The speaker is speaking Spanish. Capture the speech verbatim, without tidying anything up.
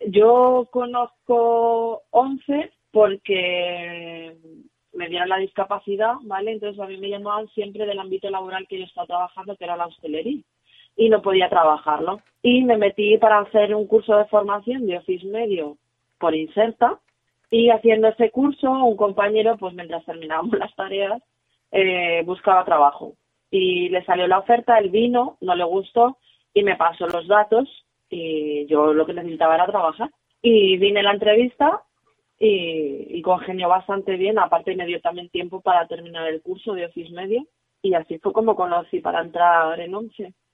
Yo conozco once porque me dieron la discapacidad, ¿vale? Entonces a mí me llamaban siempre del ámbito laboral que yo estaba trabajando, que era la hostelería, y no podía trabajarlo. Y me metí para hacer un curso de formación de Office Medio por Inserta, y haciendo ese curso, un compañero, pues mientras terminábamos las tareas, eh, buscaba trabajo. Y le salió la oferta, él vino, no le gustó, y me pasó los datos, y yo lo que necesitaba era trabajar. Y vine a la entrevista y, y congenió bastante bien, aparte me dio también tiempo para terminar el curso de Office Medio, y así fue como conocí para entrar en once.